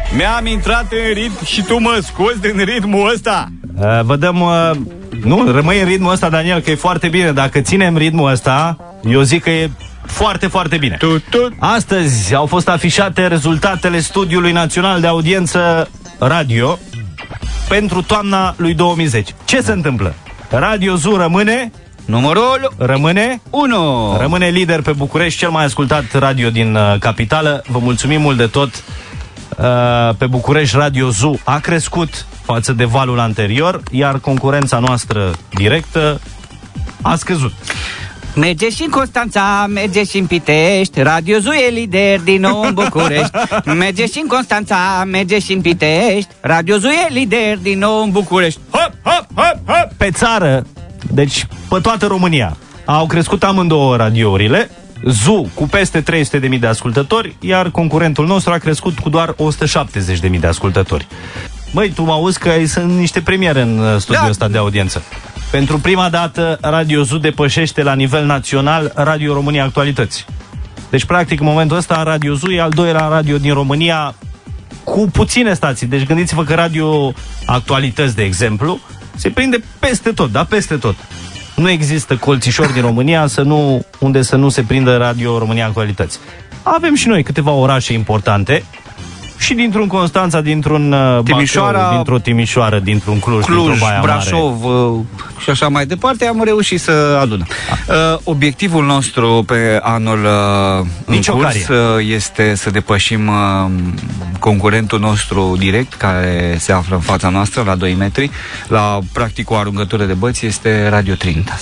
Mi-am intrat în ritm și tu mă scoți din ritmul ăsta. Vă dăm... Nu, rămâi în ritmul ăsta, Daniel, că e foarte bine. Dacă ținem ritmul ăsta, eu zic că e foarte, foarte bine. Astăzi au fost afișate rezultatele Studiului Național de Audiență Radio pentru toamna lui 2010. Ce se întâmplă? Radio Zoo rămâne... Numărul rămâne 1. Rămâne lider pe București, cel mai ascultat radio din capitală. Vă mulțumim mult de tot. Pe București Radio Zoo a crescut față de valul anterior, iar concurența noastră directă a scăzut. Merge și în Constanța, merge și în Pitești, Radio Zoo e lider din nou în București. Merge și în Constanța, merge și în Pitești, Radio Zoo e lider din nou în București. Hop, hop, hop, hop. Pe țară, deci pe toată România, au crescut amândouă radiourile. Zoo cu peste 300.000 de ascultători, iar concurentul nostru a crescut cu doar 170.000 de ascultători. Băi, tu mă auzi că sunt niște premiere în studiul ăsta de audiență. Pentru prima dată, Radio Zoo depășește la nivel național Radio România Actualități. Deci, practic, în momentul ăsta, Radio Zoo e al doilea radio din România cu puține stații. Deci, gândiți-vă că Radio Actualități, de exemplu, se prinde peste tot, da, peste tot. Nu există colțișor din România unde să nu se prindă Radio România Actualități. Avem și noi câteva orașe importante, și dintr-un Constanța, dintr-un Timișoara, Bacău, dintr-o Timișoară, dintr-un Cluj, dintr-o Baia Brașov Mare. Și așa mai departe, am reușit să adunăm. Obiectivul nostru pe anul în curs este să depășim concurentul nostru direct, care se află în fața noastră, la 2 metri, la practic o aruncătură de băți, este Radio Trinitas.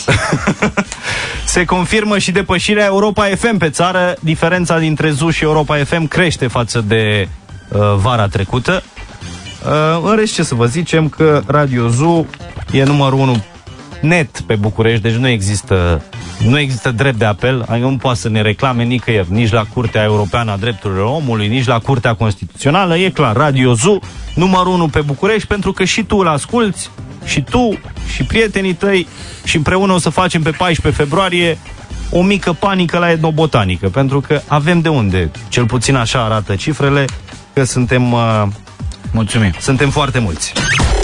Se confirmă și depășirea Europa FM pe țară. Diferența dintre Zoo și Europa FM crește față de vara trecută. În rest, ce să vă zicem, că Radio Zoo e numărul 1 net pe București, deci nu există drept de apel, nu poate să ne reclame nicăieri, nici la Curtea Europeană a Drepturilor Omului, nici la Curtea Constituțională. E clar, Radio Zoo numărul 1 pe București, pentru că și tu îl asculți, și tu, și prietenii tăi, și împreună o să facem pe 14 februarie o mică panică la etnobotanică, pentru că avem de unde, cel puțin așa arată cifrele, că suntem mulțumim. Suntem foarte mulți.